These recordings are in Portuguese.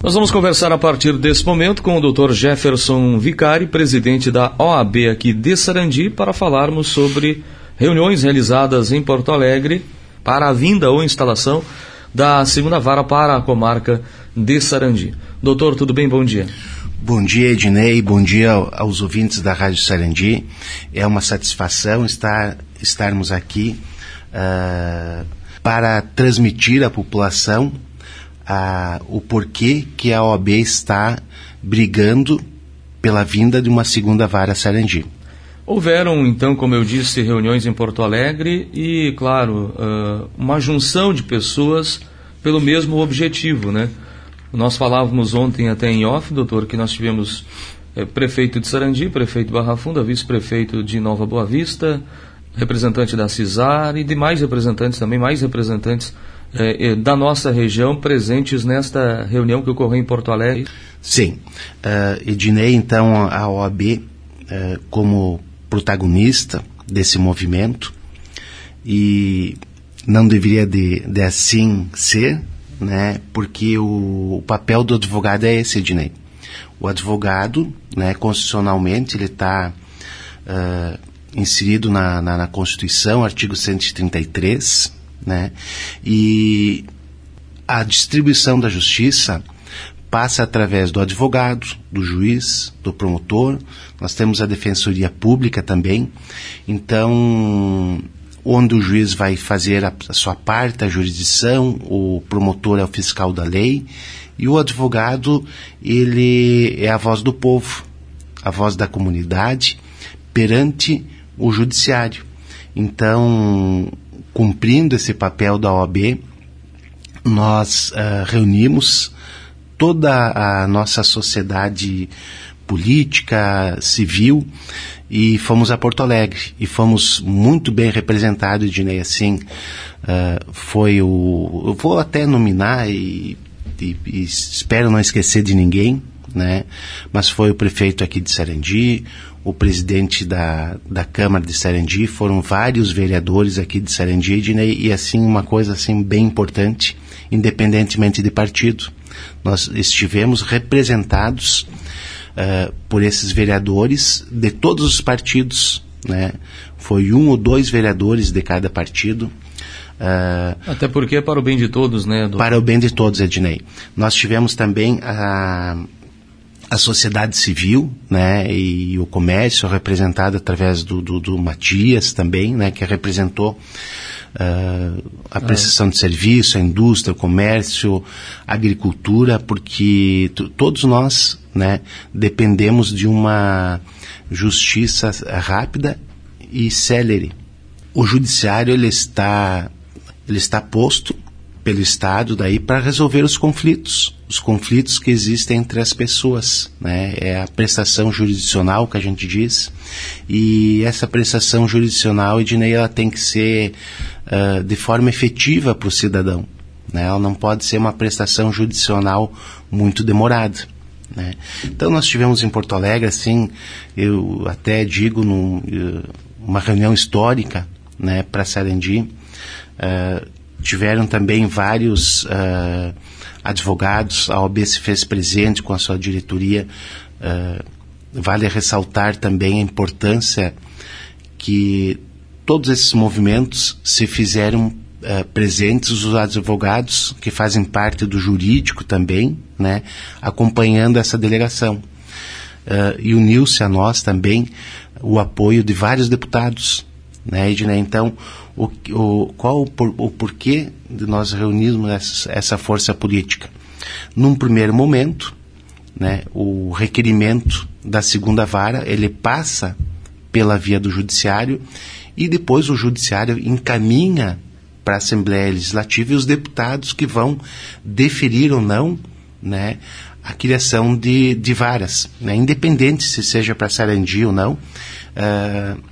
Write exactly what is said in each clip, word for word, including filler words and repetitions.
Nós vamos conversar a partir desse momento com o doutor Jefferson Vicari, presidente da O A B aqui de Sarandi, para falarmos sobre reuniões realizadas em Porto Alegre para a vinda ou instalação da segunda vara para a comarca de Sarandi. Doutor, tudo bem? Bom dia. Bom dia, Ednei. Bom dia aos ouvintes da Rádio Sarandi. É uma satisfação estar, estarmos aqui uh, para transmitir à população Uh, o porquê que a O A B está brigando pela vinda de uma segunda vara Sarandi. Houveram, então, como eu disse, reuniões em Porto Alegre e, claro, uh, uma junção de pessoas pelo mesmo objetivo, né? Nós falávamos ontem até em off, doutor, que nós tivemos eh, prefeito de Sarandi, prefeito de Barra Funda, vice-prefeito de Nova Boa Vista, representante da CISAR e demais representantes também, mais representantes Eh, da nossa região presentes nesta reunião que ocorreu em Porto Alegre. Sim, uh, Ednei, então a O A B uh, como protagonista desse movimento, e não deveria de, de assim ser, né, porque o, o papel do advogado é esse, Ednei. O advogado, né, constitucionalmente, ele está uh, inserido na, na, na Constituição, artigo cento e trinta e três, né? E a distribuição da justiça passa através do advogado, do juiz, do promotor. Nós temos a defensoria pública também. Então, onde o juiz vai fazer a, a sua parte, a jurisdição, o promotor é o fiscal da lei e o advogado, ele é a voz do povo, a voz da comunidade perante o judiciário. Então, cumprindo esse papel da O A B, nós uh, reunimos toda a nossa sociedade política, civil, e fomos a Porto Alegre. E fomos muito bem representados, Ednei, assim, uh, foi o... Eu vou até nominar e, e, e espero não esquecer de ninguém, né? Mas foi o prefeito aqui de Sarandi, o presidente da, da Câmara de Sarandi, foram vários vereadores aqui de Sarandi, Ednei, e assim, uma coisa assim bem importante, independentemente de partido, nós estivemos representados uh, por esses vereadores de todos os partidos, né? Foi um ou dois vereadores de cada partido. Uh, Até porque é para o bem de todos, né? Do... Para o bem de todos, Ednei. Nós tivemos também a... a sociedade civil, né, e o comércio representado através do, do, do Matias também, né, que representou uh, a prestação de serviço, a indústria, o comércio, a agricultura, porque t- todos nós, né, dependemos de uma justiça rápida e célere. O judiciário, ele está, ele está posto pelo Estado daí para resolver os conflitos, os conflitos que existem entre as pessoas, né? É a prestação jurisdicional que a gente diz, e essa prestação jurisdicional, Ednei, ela tem que ser uh, de forma efetiva para o cidadão, né? Ela não pode ser uma prestação jurisdicional muito demorada, né? Então nós tivemos em Porto Alegre, assim, eu até digo, num, uh, uma reunião histórica, né, para Sarandi. uh, Tiveram também vários uh, advogados, a O A B se fez presente com a sua diretoria. Uh, vale ressaltar também a importância que todos esses movimentos se fizeram uh, presentes, os advogados que fazem parte do jurídico também, né, acompanhando essa delegação. Uh, e uniu-se a nós também o apoio de vários deputados, né, Ednei? Então, o, o, qual o, por, o porquê de nós reunirmos essa, essa força política? Num primeiro momento, né, o requerimento da segunda vara, ele passa pela via do judiciário e depois o judiciário encaminha para a Assembleia Legislativa e os deputados que vão deferir ou não, né, a criação de, de varas, né, independente se seja para Sarandi ou não. Uh,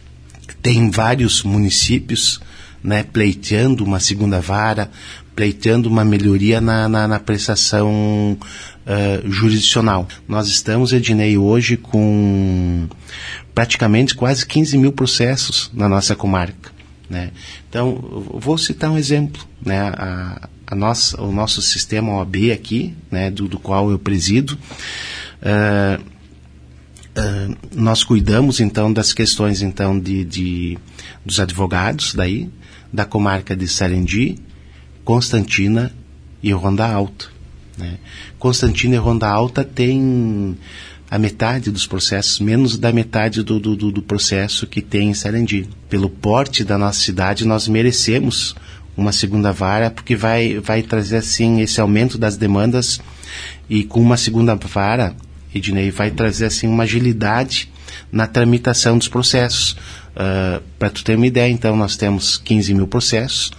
tem vários municípios, né, pleiteando uma segunda vara, pleiteando uma melhoria na, na, na prestação uh, jurisdicional. Nós estamos, Ednei, hoje com praticamente quase quinze mil processos na nossa comarca, né? Então, eu vou citar um exemplo, né? A, a nossa, o nosso sistema O A B aqui, né, do, do qual eu presido, uh, uh, nós cuidamos então das questões então de, de dos advogados daí, da comarca de Sarandi, Constantina e Ronda Alta, né? Constantina e Ronda Alta tem a metade dos processos, menos da metade do, do, do processo que tem em Sarandi. Pelo porte da nossa cidade, nós merecemos uma segunda vara, porque vai, vai trazer assim esse aumento das demandas, e com uma segunda vara, Ednei, vai trazer assim uma agilidade na tramitação dos processos. Uh, para tu ter uma ideia, então, nós temos quinze mil processos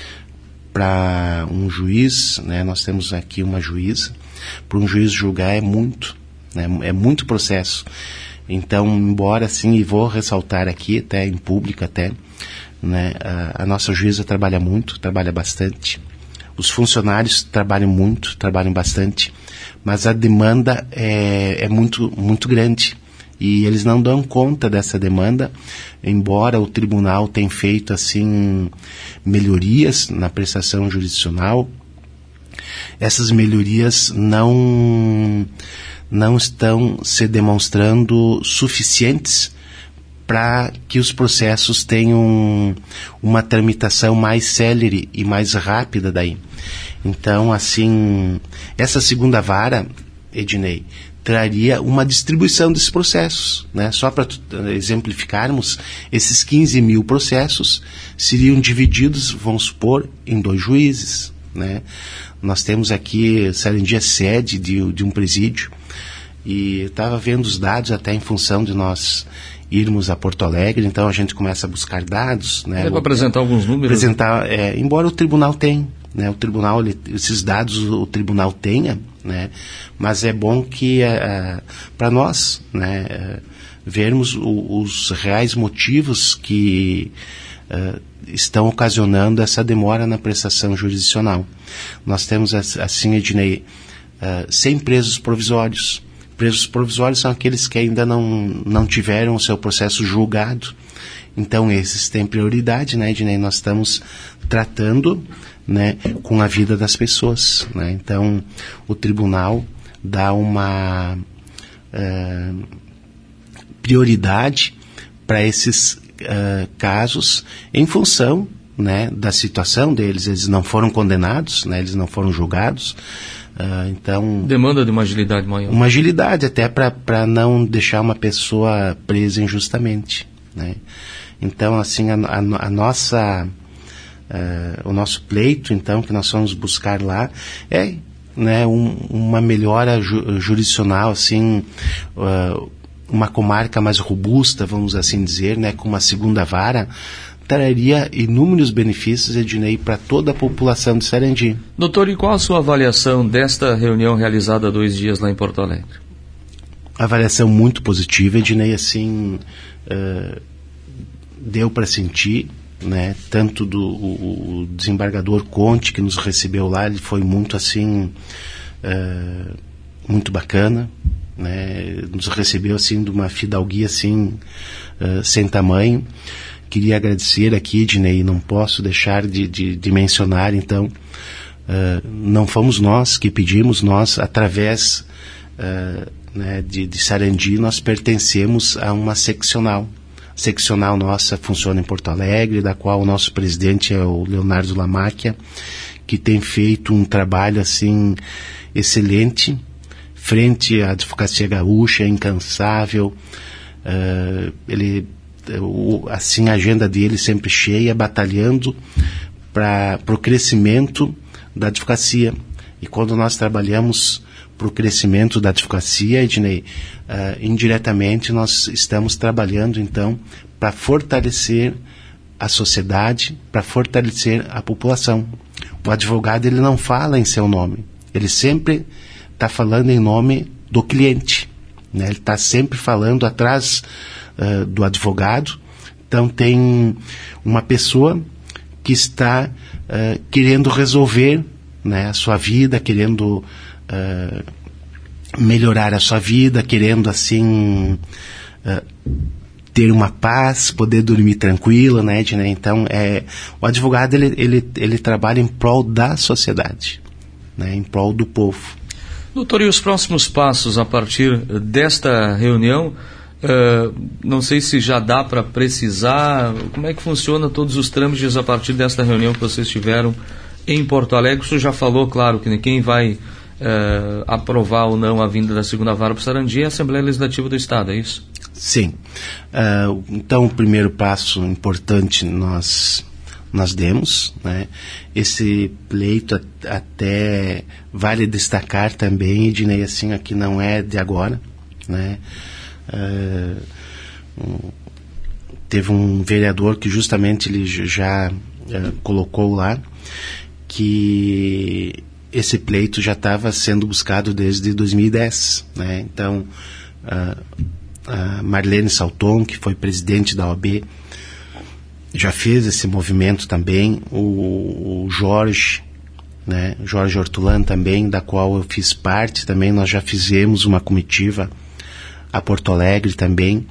para um juiz, né? Nós temos aqui uma juíza. Para um juiz julgar é muito, né? É muito processo. Então, embora assim, e vou ressaltar aqui, até em público até, né? A, a nossa juíza trabalha muito, trabalha bastante. Os funcionários trabalham muito, trabalham bastante, mas a demanda é, é muito, muito grande. E eles não dão conta dessa demanda, embora o tribunal tenha feito assim melhorias na prestação jurisdicional. Essas melhorias não, não estão se demonstrando suficientes para que os processos tenham uma tramitação mais célere e mais rápida daí. Então, assim, essa segunda vara, Ednei, traria uma distribuição desses processos, né? Só para exemplificarmos, esses quinze mil processos seriam divididos, vamos supor, em dois juízes, né? Nós temos aqui, Sarandi é sede de, de um presídio, e eu estava vendo os dados até em função de nós irmos a Porto Alegre, então a gente começa a buscar dados, né? É para apresentar alguns números? Apresentar, é, embora o tribunal tenha, né? O tribunal, ele, esses dados o tribunal tenha, né? Mas é bom que uh, para nós, né, uh, vermos o, os reais motivos que uh, estão ocasionando essa demora na prestação jurisdicional. Nós temos assim, Ednei, uh, cem presos provisórios. Presos provisórios são aqueles que ainda não, não tiveram o seu processo julgado. Então esses têm prioridade, né, Ednei? Nós estamos tratando, né, com a vida das pessoas, né? Então o tribunal dá uma uh, prioridade para esses uh, casos em função, né, da situação deles. Eles não foram condenados, né, eles não foram julgados. Uh, então demanda de uma agilidade maior. Uma agilidade até para não deixar uma pessoa presa injustamente, né? Então, assim, a, a, a nossa, uh, o nosso pleito, então, que nós vamos buscar lá, é, né, um, uma melhora ju, jurisdicional, assim, uh, uma comarca mais robusta, vamos assim dizer, né, com uma segunda vara, traria inúmeros benefícios, Ednei, para toda a população de Sarandi. Doutor, e qual a sua avaliação desta reunião realizada há dois dias lá em Porto Alegre? Avaliação muito positiva, Ednei, assim, uh, deu para sentir, né, tanto do o, o desembargador Conte, que nos recebeu lá, ele foi muito assim, uh, muito bacana, né, nos recebeu assim de uma fidalguia assim, uh, sem tamanho. Queria agradecer aqui, Ednei, não posso deixar de, de, de mencionar, então, uh, não fomos nós que pedimos, nós, através uh, né, de, de Sarandi, nós pertencemos a uma seccional. Seccional nossa funciona em Porto Alegre, da qual o nosso presidente é o Leonardo Lamáquia, que tem feito um trabalho assim excelente, frente à advocacia gaúcha, incansável. Uh, ele, o, assim, a agenda dele sempre cheia, batalhando para o crescimento da advocacia. E quando nós trabalhamos para o crescimento da advocacia, Ednei, uh, indiretamente nós estamos trabalhando, então, para fortalecer a sociedade, para fortalecer a população. O advogado, ele não fala em seu nome, ele sempre está falando em nome do cliente, né? Ele está sempre falando atrás uh, do advogado. Então tem uma pessoa que está uh, querendo resolver, né, a sua vida, querendo uh, melhorar a sua vida, querendo assim uh, ter uma paz, poder dormir tranquilo, né, Ednei? Então, é, o advogado, ele, ele, ele trabalha em prol da sociedade, né, em prol do povo. Doutor, e os próximos passos a partir desta reunião? Uh, não sei se já dá para precisar, como é que funciona todos os trâmites a partir desta reunião que vocês tiveram em Porto Alegre? O senhor já falou, claro, que quem vai uh, aprovar ou não a vinda da segunda vara para o Sarandi é a Assembleia Legislativa do Estado, é isso? Sim. Uh, então, o primeiro passo importante nós, nós demos, né? Esse pleito até vale destacar também, Ednei, assim, aqui não é de agora, né? Uh, um, teve um vereador que justamente ele já uh, colocou lá que esse pleito já estava sendo buscado desde dois mil e dez, né? Então, uh, a Marlene Salton, que foi presidente da O A B, já fez esse movimento também. O, o Jorge, né? Jorge Hortolã também, da qual eu fiz parte também, nós já fizemos uma comitiva a Porto Alegre também,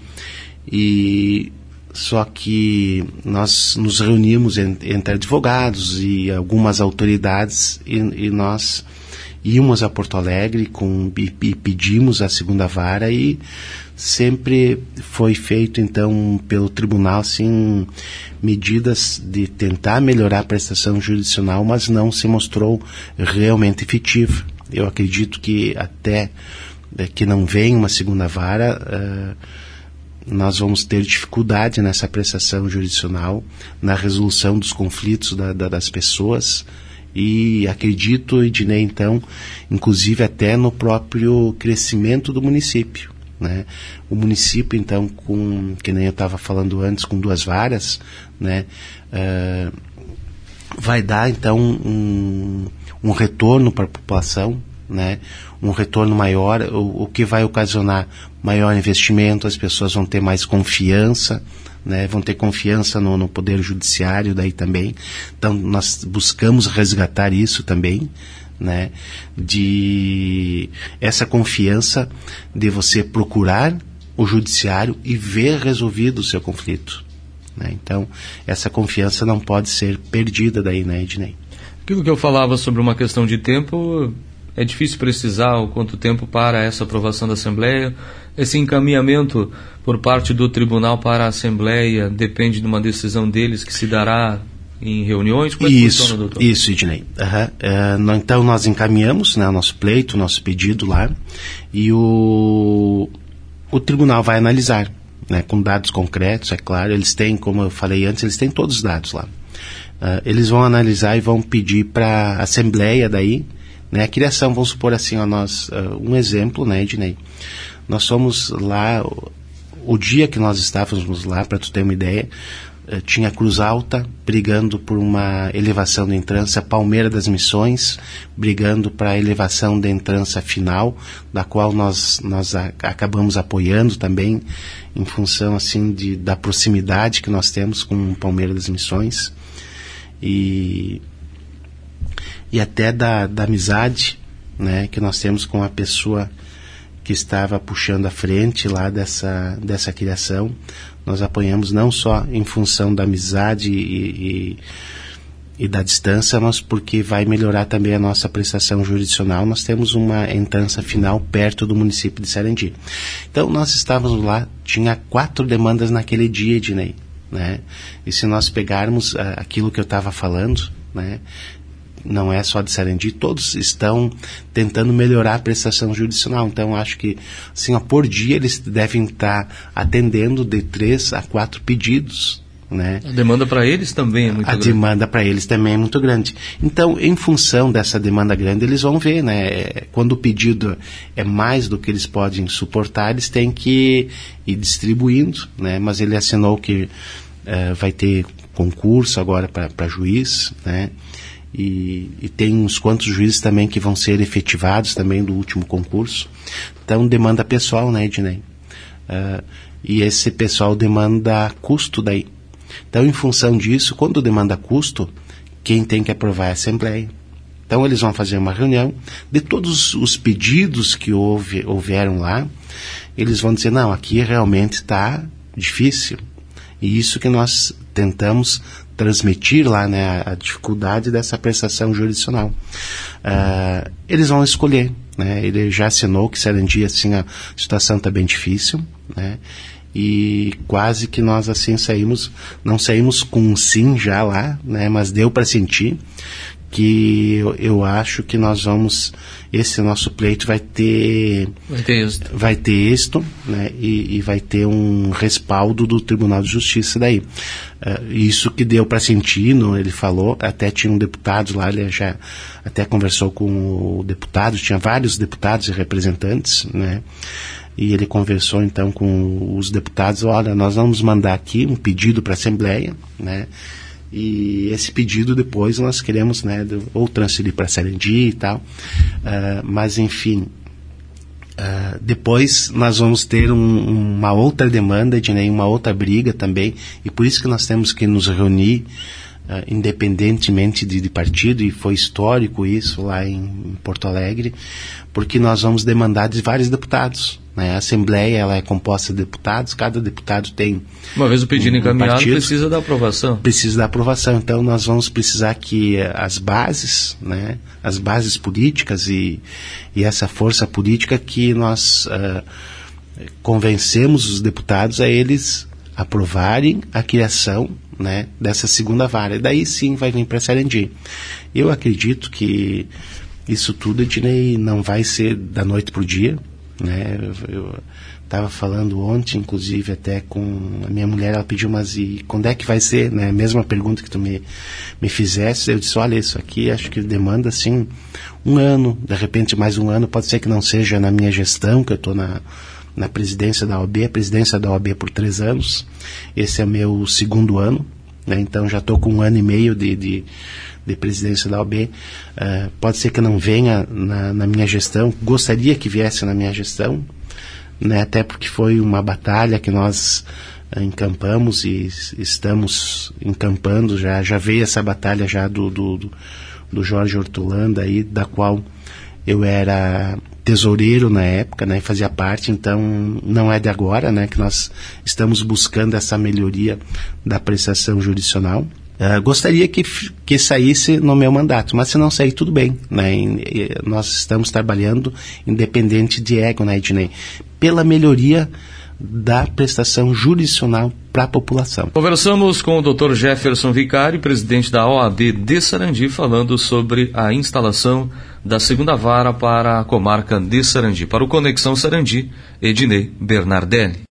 e só que nós nos reunimos entre, entre advogados e algumas autoridades e, e nós íamos a Porto Alegre com, e, e pedimos a segunda vara, e sempre foi feito então pelo tribunal assim, medidas de tentar melhorar a prestação jurisdicional, mas não se mostrou realmente efetiva. Eu acredito que até que não vem uma segunda vara, uh, nós vamos ter dificuldade nessa prestação jurisdicional, na resolução dos conflitos da, da, das pessoas, e acredito, Ednei, então, inclusive até no próprio crescimento do município, né? O município, então, com, que nem eu estava falando antes, com duas varas, né? Uh, vai dar, então, um, um retorno para a população, né? Um retorno maior, o, o que vai ocasionar maior investimento, as pessoas vão ter mais confiança, né? Vão ter confiança no, no poder judiciário daí também. Então nós buscamos resgatar isso também, né? De essa confiança de você procurar o judiciário e ver resolvido o seu conflito, né? Então essa confiança não pode ser perdida daí, né, Ednei? Aquilo que eu falava sobre uma questão de tempo, é difícil precisar o quanto tempo para essa aprovação da Assembleia. Esse encaminhamento por parte do Tribunal para a Assembleia depende de uma decisão deles que se dará em reuniões? Como é que isso, funciona, doutor? Isso, Ednei. Uhum. Uh, então nós encaminhamos, né, o nosso pleito, o nosso pedido lá, e o, o Tribunal vai analisar, né, com dados concretos, é claro. Eles têm, como eu falei antes, eles têm todos os dados lá. Uh, eles vão analisar e vão pedir para a Assembleia daí, né, a criação, vamos supor assim, ó, nós, uh, um exemplo, né, Ednei? Nós fomos lá, o, o dia que nós estávamos lá, para tu ter uma ideia, uh, tinha Cruz Alta brigando por uma elevação de entrância, Palmeira das Missões brigando para a elevação de entrância final, da qual nós, nós a, acabamos apoiando também, em função assim, de, da proximidade que nós temos com Palmeira das Missões, e e até da, da amizade, né, que nós temos com a pessoa que estava puxando a frente lá dessa, dessa criação. Nós apoiamos não só em função da amizade e, e, e da distância, mas porque vai melhorar também a nossa prestação jurisdicional. Nós temos uma entrância final perto do município de Sarandi. Então nós estávamos lá, tinha quatro demandas naquele dia, Ednei, né? E se nós pegarmos uh, aquilo que eu estava falando, né, não é só de Sarandi, todos estão tentando melhorar a prestação jurisdicional. Então acho que assim, ó, por dia eles devem estar atendendo de três a quatro pedidos, né? A demanda para eles também é muito a grande. A demanda para eles também é muito grande. Então, em função dessa demanda grande, eles vão ver, né? Quando o pedido é mais do que eles podem suportar, eles têm que ir distribuindo, né? Mas ele assinou que uh, vai ter concurso agora para juiz, né? E, e tem uns quantos juízes também que vão ser efetivados também do último concurso. Então, demanda pessoal, né, Ednei? Uh, e esse pessoal demanda custo daí. Então, em função disso, quando demanda custo, quem tem que aprovar é a Assembleia. Então, eles vão fazer uma reunião de todos os pedidos que houve, houveram lá. Eles vão dizer, não, aqui realmente está difícil, e isso que nós tentamos transmitir lá, né, a dificuldade dessa prestação jurisdicional. Uh, eles vão escolher, né, ele já assinou que Sarandi, assim, a situação está bem difícil, né, e quase que nós assim saímos, não saímos com um sim já lá, né, mas deu para sentir que eu, eu acho que nós vamos, esse nosso pleito vai ter vai ter êxito, vai ter êxito, né, e, e vai ter um respaldo do Tribunal de Justiça daí. Uh, isso que deu para sentir, no, ele falou, até tinha um deputado lá, ele já até conversou com o deputado, tinha vários deputados e representantes, né, e ele conversou então com os deputados, olha, nós vamos mandar aqui um pedido para a Assembleia, né, e esse pedido depois nós queremos, né, ou transferir para Sarandi e tal, uh, mas enfim, uh, depois nós vamos ter um, uma outra demanda, de né, uma outra briga também, e por isso que nós temos que nos reunir, uh, independentemente de, de partido, e foi histórico isso lá em, em Porto Alegre, porque nós vamos demandar de vários deputados. Né? A Assembleia ela é composta de deputados, cada deputado tem... Uma vez o pedido um, encaminhado, um partido, precisa da aprovação. Precisa da aprovação, então nós vamos precisar que as bases, né, as bases políticas e, e essa força política que nós uh, convencemos os deputados a eles aprovarem a criação, né, dessa segunda vara. E daí sim vai vir para Sarandi. Eu acredito que isso tudo, Ednei, não vai ser da noite para o dia. Né, eu estava falando ontem, inclusive até com a minha mulher, ela pediu, mas e quando é que vai ser, né, a mesma pergunta que tu me, me fizesse, eu disse, olha, isso aqui acho que demanda assim um ano, de repente mais um ano, pode ser que não seja na minha gestão, que eu estou na, na presidência da O A B, a presidência da O A B por três anos, esse é meu segundo ano, né, então já estou com um ano e meio de, de de presidência da O A B, uh, pode ser que não venha na, na minha gestão, gostaria que viesse na minha gestão, né, até porque foi uma batalha que nós uh, encampamos e estamos encampando, já, já veio essa batalha já do, do, do, do Jorge Hortolanda, aí, da qual eu era tesoureiro na época, né, fazia parte, então não é de agora, né, que nós estamos buscando essa melhoria da prestação jurisdicional. Uh, gostaria que, que saísse no meu mandato, mas se não sair, tudo bem, né? E, e, nós estamos trabalhando independente de ego, né, Ednei, pela melhoria da prestação jurisdicional para a população. Conversamos com o doutor Jefferson Vicari, presidente da O A B de Sarandi, falando sobre a instalação da segunda vara para a comarca de Sarandi. Para o Conexão Sarandi, Ednei Bernardelli.